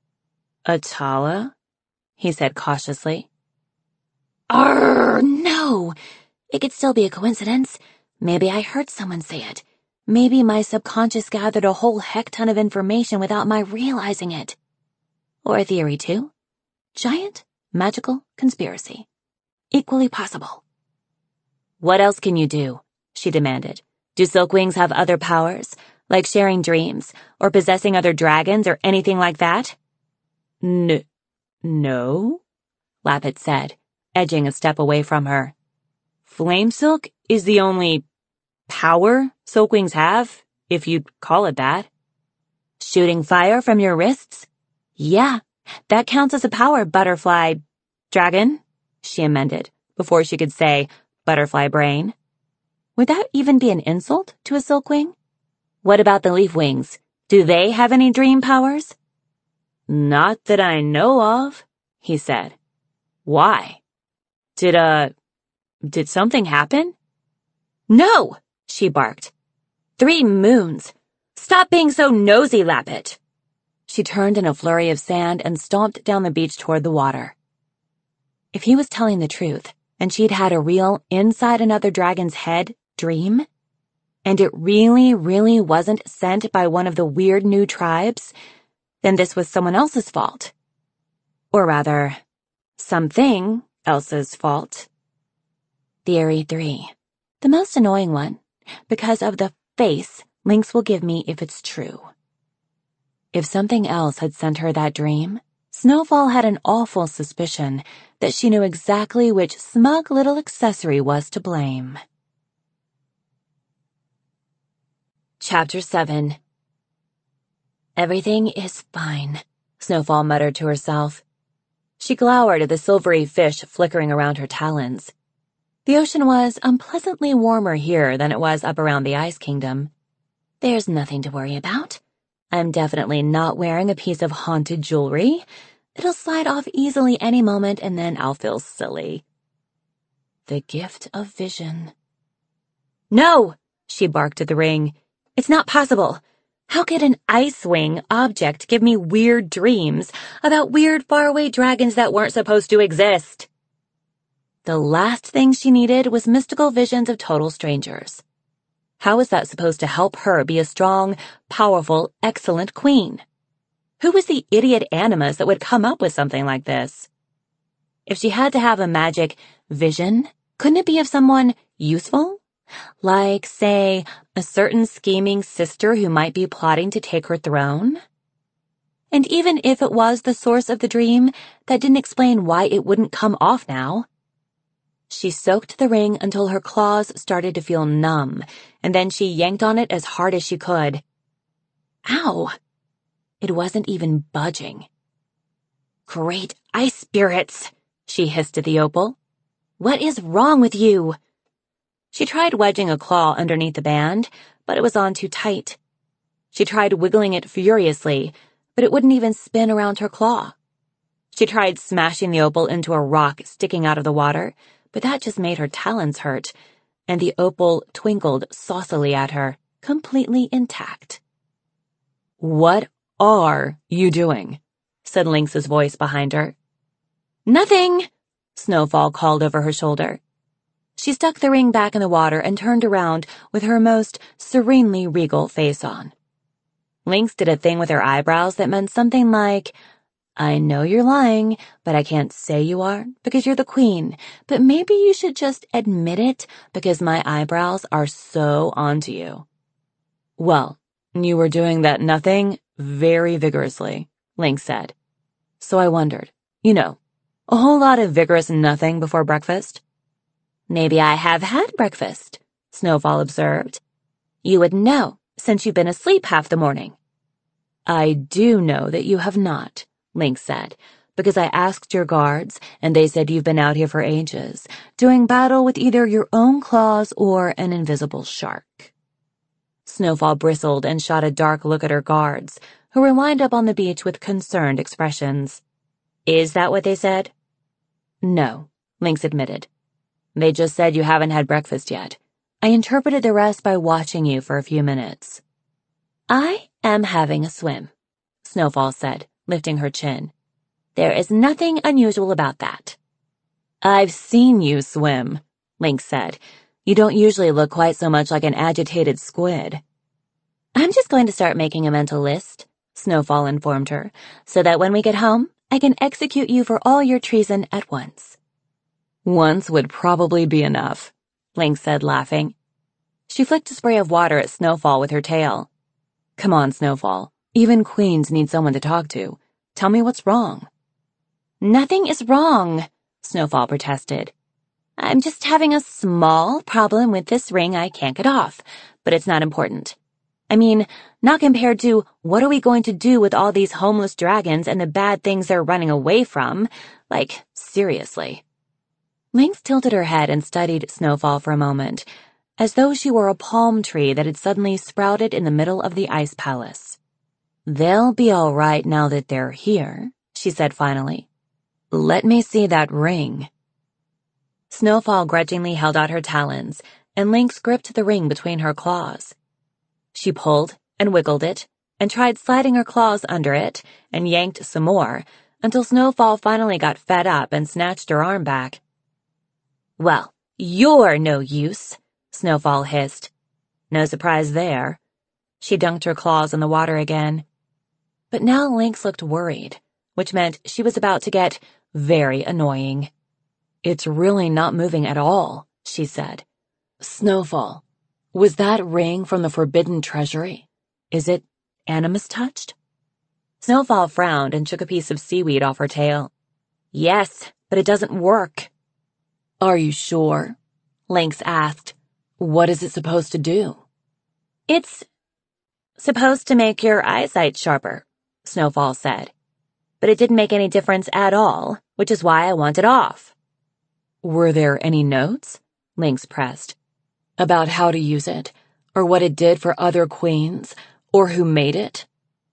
[SPEAKER 1] Atala? He said cautiously.
[SPEAKER 2] Arr, no! It could still be a coincidence. Maybe I heard someone say it. Maybe my subconscious gathered a whole heck ton of information without my realizing it. Or a theory, too. Giant, magical conspiracy. Equally possible.
[SPEAKER 1] What else can you do? She demanded. Do Silkwings have other powers, like sharing dreams, or possessing other dragons, or anything like that? N- no, Lappet said, edging a step away from her. Flamesilk is the only power Silkwings have, if you'd call it that. Shooting fire from your wrists? Yeah, that counts as a power, butterfly dragon, she amended, before she could say butterfly brain. Would that even be an insult to a Silkwing? What about the Leafwings? Do they have any dream powers? Not that I know of, he said. Why? Did, uh, did something happen? No, she barked. Three moons. Stop being so nosy, Lappet. She turned in a flurry of sand and stomped down the beach toward the water. If he was telling the truth, and she'd had a real inside another dragon's head dream, and it really, really wasn't sent by one of the weird new tribes, then this was someone else's fault. Or rather, something else's fault. Theory three. The most annoying one, because of the face Lynx will give me if it's true. If something else had sent her that dream, Snowfall had an awful suspicion that she knew exactly which smug little accessory was to blame. Chapter seven. Everything is fine, Snowfall muttered to herself. She glowered at the silvery fish flickering around her talons. The ocean was unpleasantly warmer here than it was up around the Ice Kingdom. There's nothing to worry about. I'm definitely not wearing a piece of haunted jewelry. It'll slide off easily any moment and then I'll feel silly. The gift of vision. No, she barked at the ring. It's not possible. How could an Icewing object give me weird dreams about weird faraway dragons that weren't supposed to exist? The last thing she needed was mystical visions of total strangers. How was that supposed to help her be a strong, powerful, excellent queen? Who was the idiot animus that would come up with something like this? If she had to have a magic vision, couldn't it be of someone useful? Like, say, a certain scheming sister who might be plotting to take her throne? And even if it was the source of the dream, that didn't explain why it wouldn't come off now. She soaked the ring until her claws started to feel numb, and then she yanked on it as hard as she could. Ow! It wasn't even budging. Great ice spirits, she hissed at the opal. What is wrong with you? She tried wedging a claw underneath the band, but it was on too tight. She tried wiggling it furiously, but it wouldn't even spin around her claw. She tried smashing the opal into a rock sticking out of the water, but that just made her talons hurt, and the opal twinkled saucily at her, completely intact. What are you doing? Said Lynx's voice behind her. Nothing, Snowfall called over her shoulder. She stuck the ring back in the water and turned around with her most serenely regal face on. Lynx did a thing with her eyebrows that meant something like, I know you're lying, but I can't say you are because you're the queen, but maybe you should just admit it because my eyebrows are so onto you. Well, you were doing that nothing very vigorously, Lynx said. So I wondered, you know, a whole lot of vigorous nothing before breakfast. Maybe I have had breakfast, Snowfall observed. You would know, since you've been asleep half the morning. I do know that you have not, Lynx said, because I asked your guards, and they said you've been out here for ages, doing battle with either your own claws or an invisible shark. Snowfall bristled and shot a dark look at her guards, who were lined up on the beach with concerned expressions. Is that what they said? No, Lynx admitted. They just said you haven't had breakfast yet. I interpreted the rest by watching you for a few minutes. I am having a swim, Snowfall said, lifting her chin. There is nothing unusual about that.
[SPEAKER 2] I've seen you swim, Lynx said. You don't usually look quite so much like an agitated squid.
[SPEAKER 1] I'm just going to start making a mental list, Snowfall informed her, so that when we get home, I can execute you for all your treason at once.
[SPEAKER 2] Once would probably be enough, Lynx said, laughing. She flicked a spray of water at Snowfall with her tail. Come on, Snowfall. Even queens need someone to talk to. Tell me what's wrong.
[SPEAKER 1] Nothing is wrong, Snowfall protested. I'm just having a small problem with this ring I can't get off, but it's not important. I mean, not compared to what are we going to do with all these homeless dragons and the bad things they're running away from? Like, seriously.
[SPEAKER 2] Lynx tilted her head and studied Snowfall for a moment, as though she were a palm tree that had suddenly sprouted in the middle of the ice palace. They'll be all right now that they're here, she said finally. Let me see that ring. Snowfall grudgingly held out her talons, and Lynx gripped the ring between her claws. She pulled and wiggled it, and tried sliding her claws under it, and yanked some more, until Snowfall finally got fed up and snatched her arm back.
[SPEAKER 1] Well, you're no use,
[SPEAKER 2] Snowfall hissed. No surprise there. She dunked her claws in the water again. But now Lynx looked worried, which meant she was about to get very annoying. It's really not moving at all, she said. Snowfall, was that ring from the Forbidden Treasury? Is it animus touched? Snowfall frowned and shook a piece of seaweed off her tail.
[SPEAKER 1] Yes, but it doesn't work.
[SPEAKER 2] Are you sure? Lynx asked. What is it supposed to do?
[SPEAKER 1] It's supposed to make your eyesight sharper, Snowfall said. But it didn't make any difference at all, which is why I want it off.
[SPEAKER 2] Were there any notes? Lynx pressed. About how to use it, or what it did for other queens, or who made it?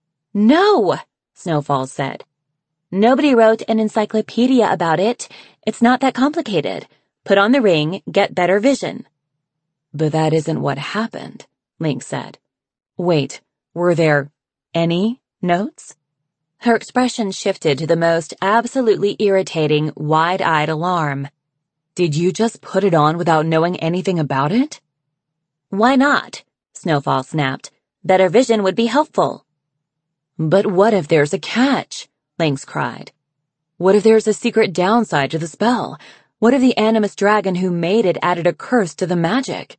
[SPEAKER 1] No, Snowfall said. Nobody wrote an encyclopedia about it. It's not that complicated. Put on the ring, get better vision.
[SPEAKER 2] But that isn't what happened, Lynx said. Wait, were there any notes? Her expression shifted to the most absolutely irritating, wide-eyed alarm. Did you just put it on without knowing anything about it?
[SPEAKER 1] Why not? Snowfall snapped. Better vision would be helpful.
[SPEAKER 2] But what if there's a catch? Lynx cried. What if there's a secret downside to the spell? What if the animus dragon who made it added a curse to the magic?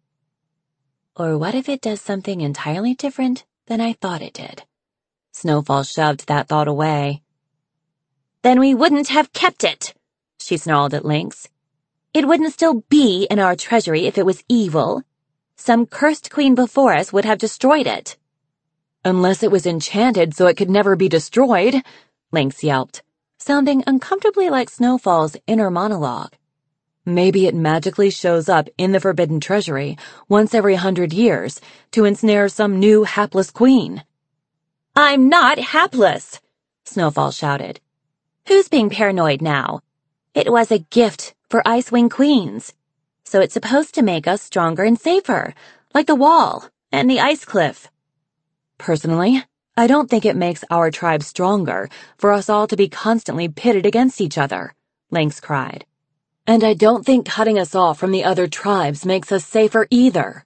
[SPEAKER 1] Or what if it does something entirely different than I thought it did?
[SPEAKER 2] Snowfall shoved that thought away.
[SPEAKER 1] Then we wouldn't have kept it, she snarled at Lynx. It wouldn't still be in our treasury if it was evil. Some cursed queen before us would have destroyed it.
[SPEAKER 2] Unless it was enchanted so it could never be destroyed, Lynx yelped, sounding uncomfortably like Snowfall's inner monologue. Maybe it magically shows up in the Forbidden Treasury once every hundred years to ensnare some new hapless queen.
[SPEAKER 1] I'm not hapless, Snowfall shouted. Who's being paranoid now? It was a gift for Icewing Queens, so it's supposed to make us stronger and safer, like the wall and the ice cliff.
[SPEAKER 2] Personally, I don't think it makes our tribe stronger for us all to be constantly pitted against each other, Lynx cried. And I don't think cutting us off from the other tribes makes us safer either.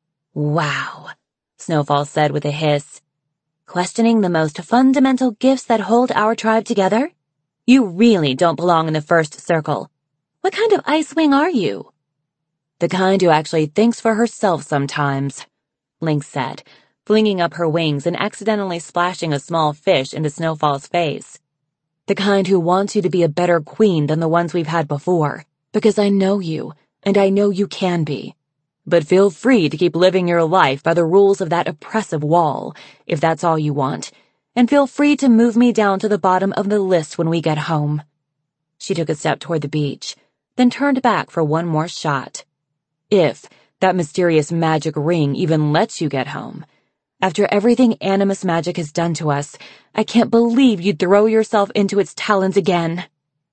[SPEAKER 1] Wow, Snowfall said with a hiss. Questioning the most fundamental gifts that hold our tribe together? You really don't belong in the first circle. What kind of Icewing are you?
[SPEAKER 2] The kind who actually thinks for herself sometimes, Lynx said, flinging up her wings and accidentally splashing a small fish into Snowfall's face. The kind who wants you to be a better queen than the ones we've had before, because I know you, and I know you can be. But feel free to keep living your life by the rules of that oppressive wall, if that's all you want, and feel free to move me down to the bottom of the list when we get home. She took a step toward the beach, then turned back for one more shot. If that mysterious magic ring even lets you get home. After everything animus magic has done to us, I can't believe you'd throw yourself into its talons again.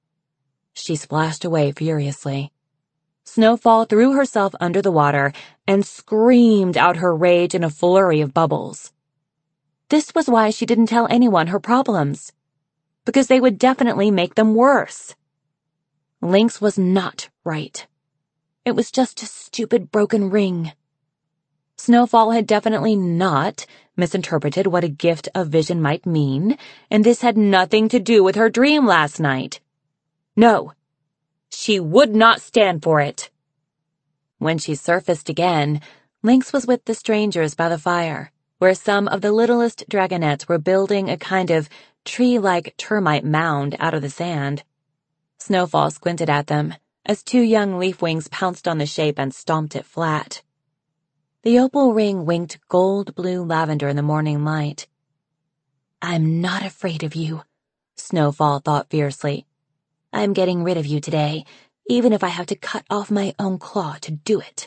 [SPEAKER 2] She splashed away furiously. Snowfall threw herself under the water and screamed out her rage in a flurry of bubbles. This was why she didn't tell anyone her problems.
[SPEAKER 1] because they would definitely make them worse. Lynx was not right. It was just a stupid broken ring. Snowfall had definitely not misinterpreted what a gift of vision might mean, and this had nothing to do with her dream last night. No, she would not stand for it. When she surfaced again, Lynx was with the strangers by the fire, where some of the littlest dragonettes were building a kind of tree-like termite mound out of the sand. Snowfall squinted at them as two young leafwings pounced on the shape and stomped it flat. The opal ring winked gold-blue lavender in the morning light. "I'm not afraid of you," Snowfall thought fiercely. "I'm getting rid of you today, even if I have to cut off my own claw to do it."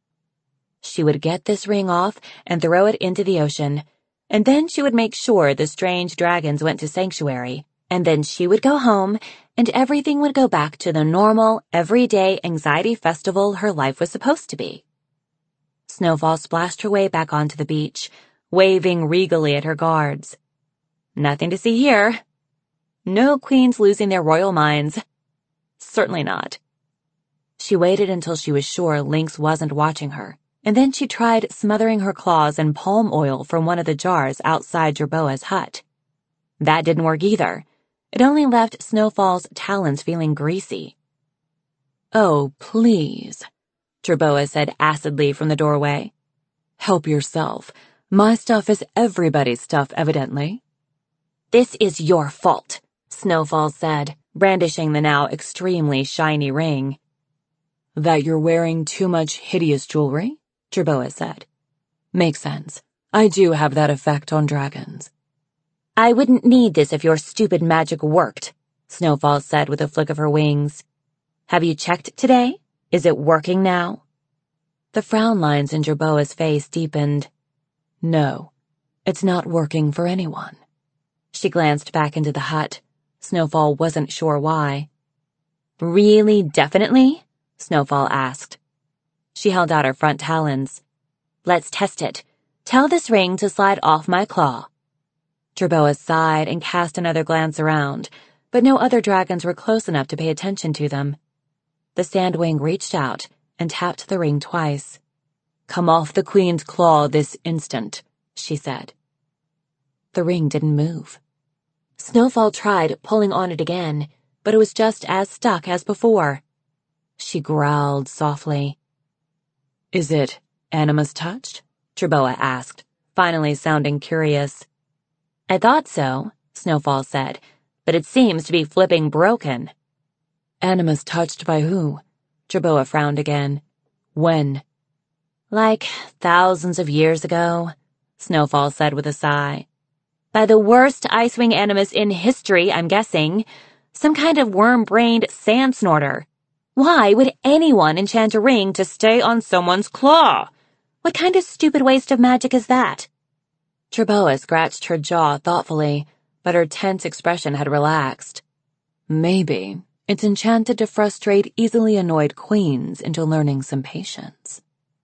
[SPEAKER 1] She would get this ring off and throw it into the ocean, and then she would make sure the strange dragons went to Sanctuary, and then she would go home, and everything would go back to the normal, everyday anxiety festival her life was supposed to be. Snowfall splashed her way back onto the beach, waving regally at her guards. Nothing to see here. No queens losing their royal minds. Certainly not. She waited until she was sure Lynx wasn't watching her, and then she tried smothering her claws in palm oil from one of the jars outside Jerboa's hut. That didn't work either. It only left Snowfall's talons feeling greasy. "Oh, please," Jerboa said acidly from the doorway. "Help yourself. My stuff is everybody's stuff, evidently." "This is your fault," Snowfall said, brandishing the now extremely shiny ring. "That you're wearing too much hideous jewelry?" Jerboa said. "Makes sense. I do have that effect on dragons." "I wouldn't need this if your stupid magic worked," Snowfall said with a flick of her wings. "Have you checked today? Is it working now?" The frown lines in Jerboa's face deepened. "No, it's not working for anyone." She glanced back into the hut. Snowfall wasn't sure why. "Really, definitely?" Snowfall asked. She held out her front talons. "Let's test it. Tell this ring to slide off my claw." Jerboa sighed and cast another glance around, but no other dragons were close enough to pay attention to them. The sandwing reached out and tapped the ring twice. "Come off the queen's claw this instant," she said. The ring didn't move. Snowfall tried pulling on it again, but it was just as stuck as before. She growled softly. "Is it Animus touched?" Jerboa asked, finally sounding curious. "I thought so," Snowfall said, "but it seems to be flipping broken." "Animus touched by who?" Jerboa frowned again. "When?" "Like thousands of years ago," Snowfall said with a sigh. "By the worst Icewing Animus in history, I'm guessing. Some kind of worm-brained sand snorter. Why would anyone enchant a ring to stay on someone's claw? What kind of stupid waste of magic is that?" Jerboa scratched her jaw thoughtfully, but her tense expression had relaxed. "Maybe it's enchanted to frustrate easily annoyed queens into learning some patience."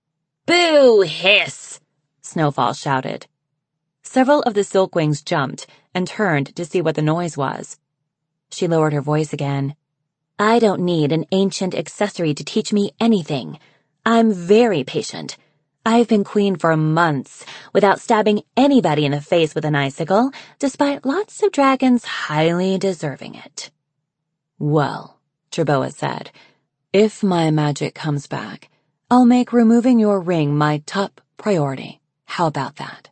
[SPEAKER 1] "Boo hiss!" Snowfall shouted. Several of the silkwings jumped and turned to see what the noise was. She lowered her voice again. "I don't need an ancient accessory to teach me anything. I'm very patient. I've been queen for months without stabbing anybody in the face with an icicle, despite lots of dragons highly deserving it." "Well," Jerboa said, "if my magic comes back, I'll make removing your ring my top priority. How about that?"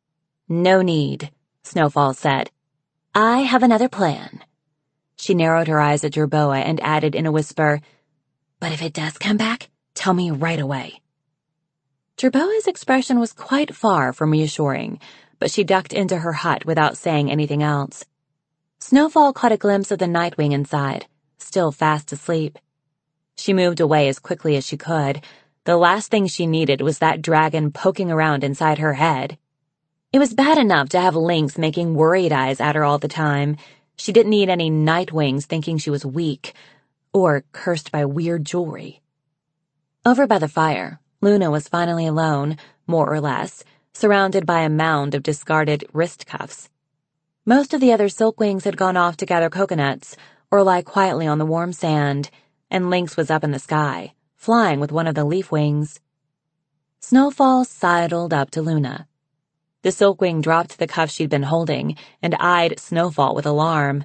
[SPEAKER 1] "No need," Snowfall said. "I have another plan." She narrowed her eyes at Jerboa and added in a whisper, "But if it does come back, tell me right away." Jerboa's expression was quite far from reassuring, but she ducked into her hut without saying anything else. Snowfall caught a glimpse of the Nightwing inside, still fast asleep. She moved away as quickly as she could. The last thing she needed was that dragon poking around inside her head. It was bad enough to have Lynx making worried eyes at her all the time. She didn't need any Nightwings thinking she was weak, or cursed by weird jewelry. Over by the fire, Luna was finally alone, more or less, surrounded by a mound of discarded wrist cuffs. Most of the other silkwings had gone off to gather coconuts or lie quietly on the warm sand, and Lynx was up in the sky, flying with one of the leaf wings. Snowfall sidled up to Luna. The silkwing dropped the cuff she'd been holding and eyed Snowfall with alarm.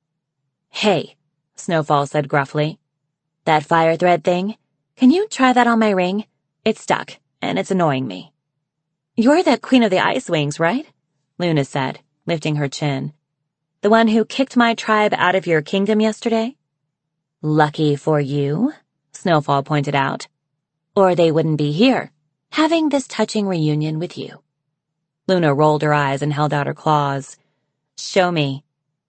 [SPEAKER 1] "Hey," Snowfall said gruffly. "That fire thread thing? Can you try that on my ring? It's stuck, and it's annoying me." "You're the Queen of the Ice Wings, right?" Luna said, lifting her chin. "The one who kicked my tribe out of your kingdom yesterday?" "Lucky for you," Snowfall pointed out. "Or they wouldn't be here, having this touching reunion with you." Luna rolled her eyes and held out her claws. "Show me."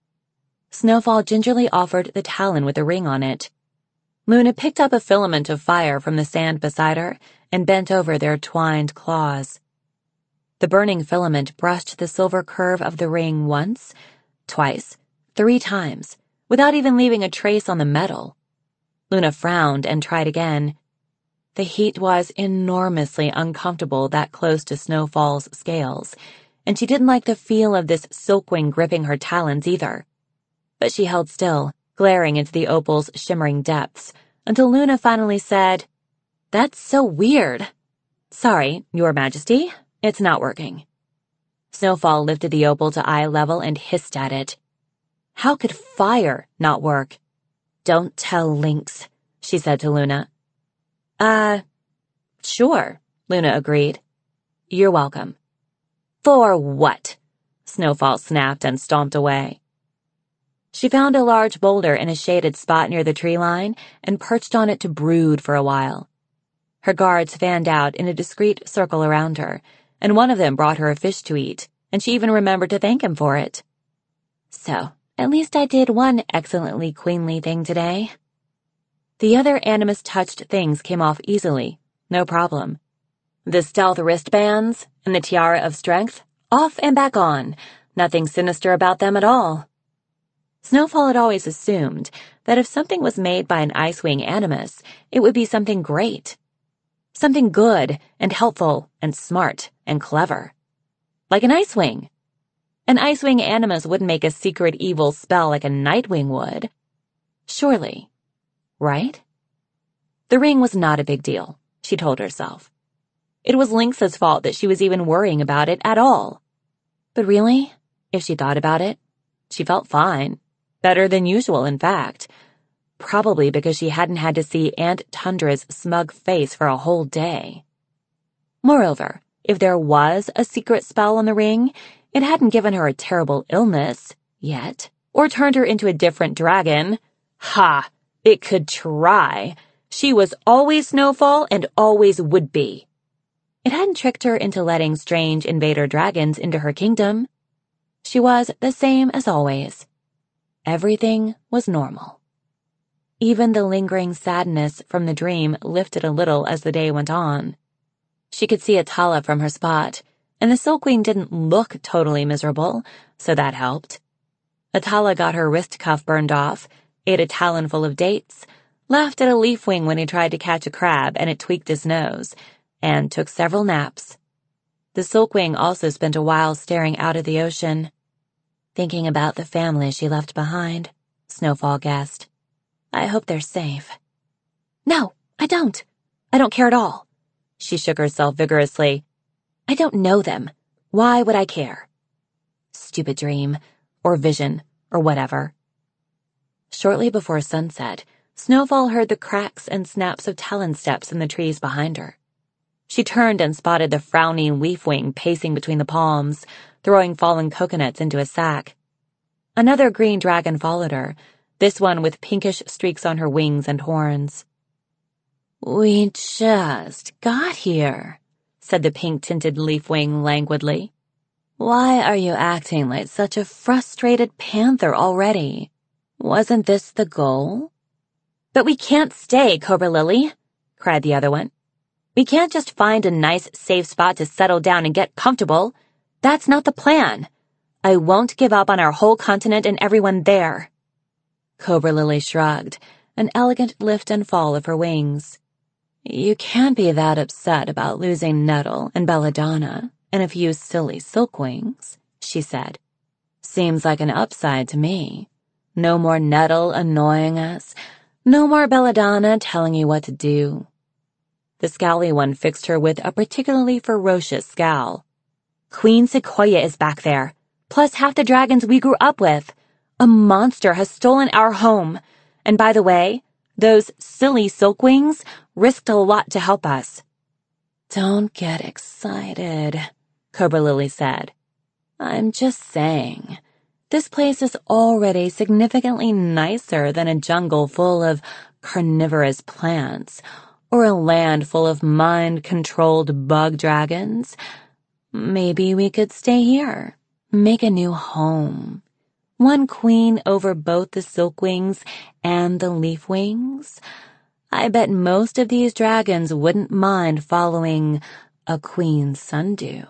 [SPEAKER 1] Snowfall gingerly offered the talon with a ring on it. Luna picked up a filament of fire from the sand beside her and bent over their twined claws. The burning filament brushed the silver curve of the ring once, twice, three times, without even leaving a trace on the metal. Luna frowned and tried again. The heat was enormously uncomfortable that close to Snowfall's scales, and she didn't like the feel of this silkwing gripping her talons either. But she held still, glaring into the opal's shimmering depths, until Luna finally said, "That's so weird." "Sorry, Your Majesty, it's not working." Snowfall lifted the opal to eye level and hissed at it. How could fire not work? "Don't tell Lynx," she said to Luna. Uh, sure, Luna agreed. "You're welcome." "For what?" Snowfall snapped and stomped away. She found a large boulder in a shaded spot near the tree line and perched on it to brood for a while. Her guards fanned out in a discreet circle around her, and one of them brought her a fish to eat, and she even remembered to thank him for it. So, at least I did one excellently queenly thing today. The other Animus-touched things came off easily, no problem. The stealth wristbands and the tiara of strength, off and back on, nothing sinister about them at all. Snowfall had always assumed that if something was made by an Icewing Animus, it would be something great. Something good and helpful and smart and clever. Like an Icewing. An Icewing Animus wouldn't make a secret evil spell like a Nightwing would. Surely. Right? The ring was not a big deal, she told herself. It was Lynx's fault that she was even worrying about it at all. But really, if she thought about it, she felt fine. Better than usual, in fact. Probably because she hadn't had to see Aunt Tundra's smug face for a whole day. Moreover, if there was a secret spell on the ring, it hadn't given her a terrible illness, yet, or turned her into a different dragon. Ha! It could try. She was always Snowfall and always would be. It hadn't tricked her into letting strange invader dragons into her kingdom. She was the same as always. Everything was normal. Even the lingering sadness from the dream lifted a little as the day went on. She could see Atala from her spot, and the Silkwing didn't look totally miserable, so that helped. Atala got her wrist cuff burned off, ate a talonful of dates, laughed at a leafwing when he tried to catch a crab and it tweaked his nose, and took several naps. The Silkwing also spent a while staring out at the ocean. "Thinking about the family she left behind," Snowfall guessed. "I hope they're safe." "No, I don't. I don't care at all." She shook herself vigorously. "I don't know them. Why would I care?" Stupid dream, or vision, or whatever. Shortly before sunset, Snowfall heard the cracks and snaps of talon steps in the trees behind her. She turned and spotted the frowning leafwing pacing between the palms, throwing fallen coconuts into a sack. Another green dragon followed her, this one with pinkish streaks on her wings and horns. "We just got here," said the pink-tinted leafwing languidly. "Why are you acting like such a frustrated panther already? Wasn't this the goal?" "But we can't stay, Cobra Lily," cried the other one. "We can't just find a nice, safe spot to settle down and get comfortable. That's not the plan. I won't give up on our whole continent and everyone there." Cobra Lily shrugged, an elegant lift and fall of her wings. "You can't be that upset about losing Nettle and Belladonna and a few silly silkwings," she said.
[SPEAKER 2] Seems like an upside to me. No more Nettle annoying us. No more Belladonna telling you what to do. The scowly one fixed her with a particularly ferocious scowl. Queen Sequoia is back there, plus half the dragons we grew up with. A monster has stolen our home. And by the way, those silly Silkwings risked a lot to help us. Don't get excited, Cobra Lily said. I'm just saying, this place is already significantly nicer than a jungle full of carnivorous plants, or a land full of mind-controlled bug dragons. Maybe we could stay here, make a new home. One queen over both the Silkwings and the Leafwings. I bet most of these dragons wouldn't mind following a Queen Sundew.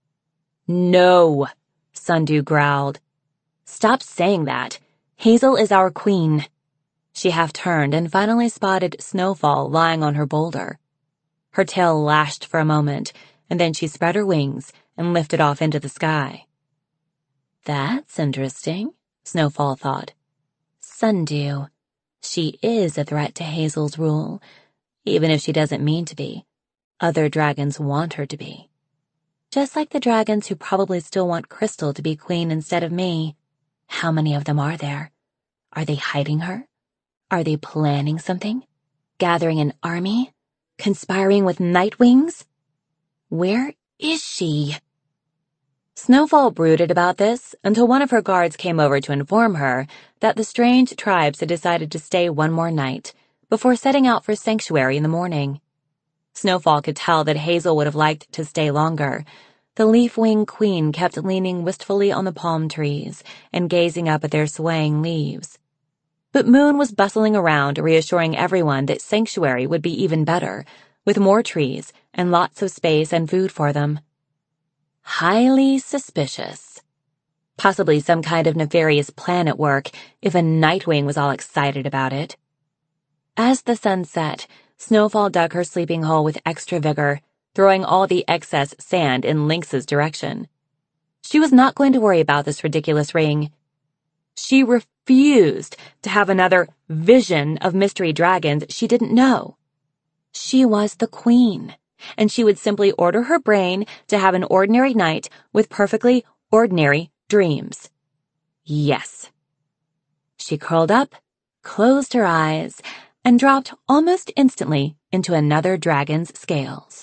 [SPEAKER 2] No, Sundew growled. Stop saying that. Hazel is our queen. She half turned and finally spotted Snowfall lying on her boulder. Her tail lashed for a moment, and then she spread her wings and lifted off into the sky. That's interesting, Snowfall thought. Sundew. She is a threat to Hazel's rule, even if she doesn't mean to be. Other dragons want her to be. Just like the dragons who probably still want Crystal to be queen instead of me. How many of them are there? Are they hiding her? Are they planning something? Gathering an army? Conspiring with Nightwings? Where is she? Snowfall brooded about this until one of her guards came over to inform her that the strange tribes had decided to stay one more night before setting out for Sanctuary in the morning. Snowfall could tell that Hazel would have liked to stay longer. The Leafwing Queen kept leaning wistfully on the palm trees and gazing up at their swaying leaves. But Moon was bustling around, reassuring everyone that Sanctuary would be even better, with more trees and lots of space and food for them. Highly suspicious. Possibly some kind of nefarious plan at work if a Nightwing was all excited about it. As the sun set, Snowfall dug her sleeping hole with extra vigor, throwing all the excess sand in Lynx's direction. She was not going to worry about this ridiculous ring. She refused to have another vision of mystery dragons she didn't know. She was the queen, and she would simply order her brain to have an ordinary night with perfectly ordinary dreams. Yes. She curled up, closed her eyes, and dropped almost instantly into another dragon's scales.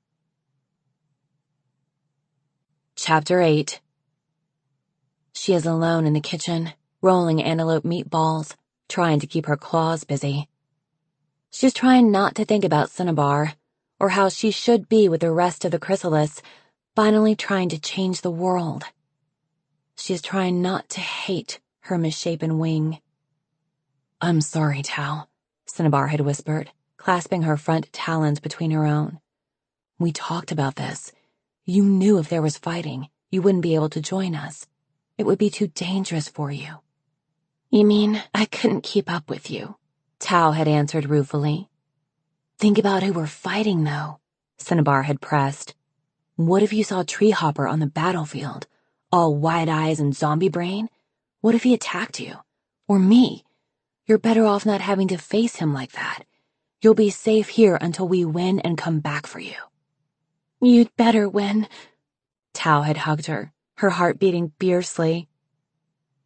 [SPEAKER 2] Chapter eight. She is alone in the kitchen, rolling antelope meatballs, trying to keep her claws busy. She's trying not to think about Cinnabar, or how she should be with the rest of the chrysalis, finally trying to change the world. She is trying not to hate her misshapen wing. I'm sorry, Tao, Cinnabar had whispered, clasping her front talons between her own. We talked about this. You knew if there was fighting, you wouldn't be able to join us. It would be too dangerous for you. You mean I couldn't keep up with you? Tao had answered ruefully. Think about who we're fighting, though, Cinnabar had pressed. What if you saw Treehopper on the battlefield, all wide eyes and zombie brain? What if he attacked you? Or me? You're better off not having to face him like that. You'll be safe here until we win and come back for you. You'd better win. Tao had hugged her, her heart beating fiercely.